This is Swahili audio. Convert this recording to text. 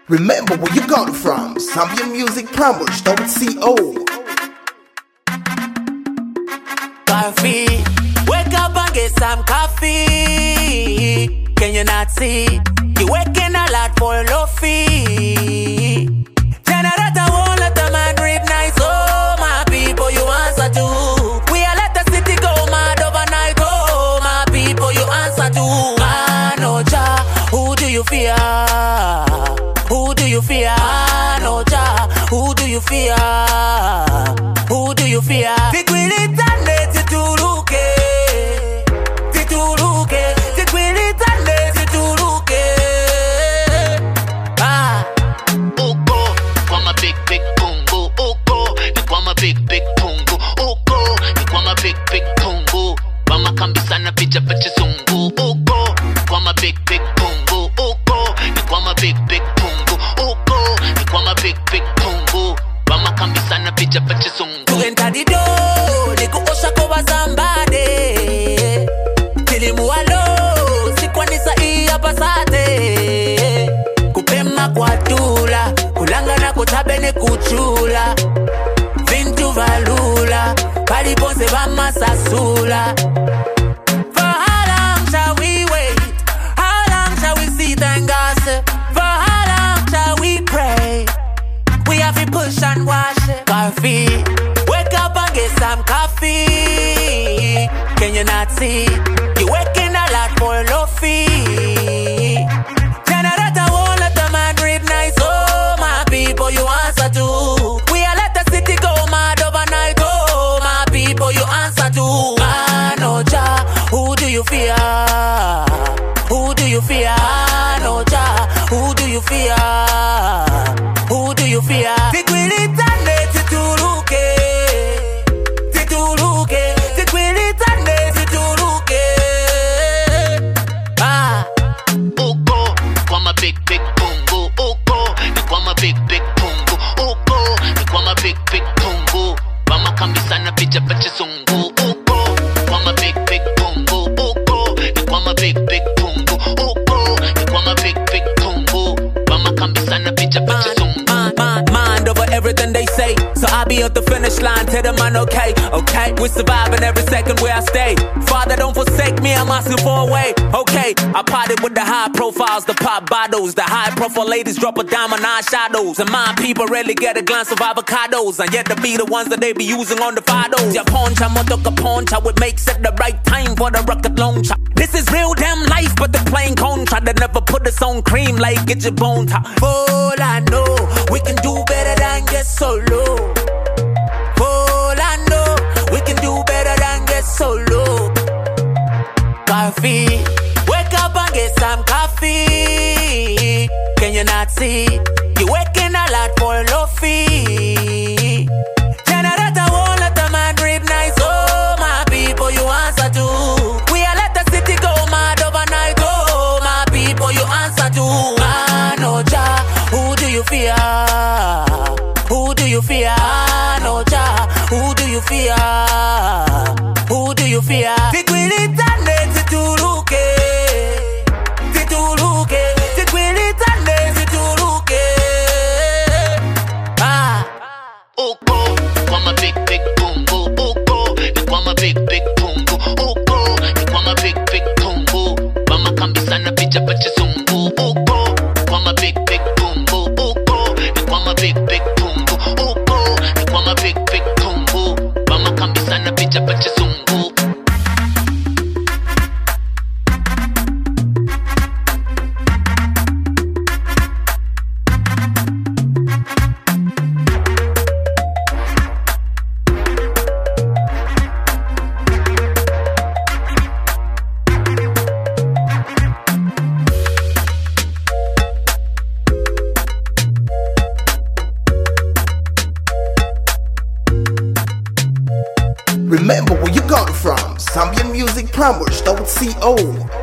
Remember where you got it from. Zambian Music Promos.co. Coffee, wake up and get some coffee. Can you not see? You working a lot for low fee. Generator won't let the man breathe nice. Oh, my people, you answer to. We are let the city go mad overnight. Oh, my people, you answer to. Anoja, who do you fear? Who do you fear? Anoja, who do you fear? Who do you fear? Big pungu, uko ni kwa ma big pungu, mama kambisa na picha zungu, uko kwa ma big pungu, uko ni kwa ma big pungu, uko ni kwa ma big pungu, mama kambisa na picha zungu. To enter the door, ni kuosha kwa zambade, tilimu alo, sikwanisa iya pasate, kupema kwa tula, kulanga na kutabene kuchula. Valula, paliponse bamasasula. For how long shall we wait? How long shall we sit and gossip? For how long shall we pray? We have to push and wash it. Coffee, wake up and get some coffee. Can you not see? You're working a lot for low fee. Generator won't let the man breathe nice. Oh, my people, you answer to. Who do you fear? Who do you fear? Anoja, who do you fear? Who do you fear? Tikwilitane tituluke, tituluke, tikwilitane tituluke. Uko kwa ma big pungu, uko ni kwa ma big pungu, uko ni kwa ma big pungu, mama kambisa na picha zungu, uko kwa ma big pungu, uko ni kwa ma big pungu, uko ni kwa ma big pungu, mama kambisa na picha zungu. Mind over everything they say, so I be at the finish line, tell them I'm okay, okay. We're surviving every second where I stay. Father, don't forsake me, I'm asking for a way, okay. I party with the high profiles, the pop bottles, the high profile ladies drop a dime on eyeshadows, and my people rarely get a glance of avocados, and yet to be the ones that they be using on the photos. Ya poncha, motoka poncha, it makes it the right time for the rocket launcher. This is real damn life, but the plain contra that never put us on cream like get your bone top. All I know, we can do better than get solo. All I know, we can do better than get solo. Coffee, wake up and get some coffee. Can you not see? You're working a lot for low fee. Generator won't let the man breathe nice. Oh, my people, you answer to. We are let the city go mad overnight. Oh, my people, you answer to. Anoja, who do you fear? Who do you fear? Anoja, who do you fear? Who do you fear? Tikwilitane tituluke, tituluke, tikwilitane tituluke. Uko kwa ma big pungu, uko ni kwa ma big pungu, uko ni kwa ma big pungu, mama kambisa na picha zungu, uko kwa ma big pungu, uko ni kwa ma big pungu, uko ni kwa ma big pungu, mama kambisa na picha zungu. Remember where you got it from. Zambian Music Promos.co.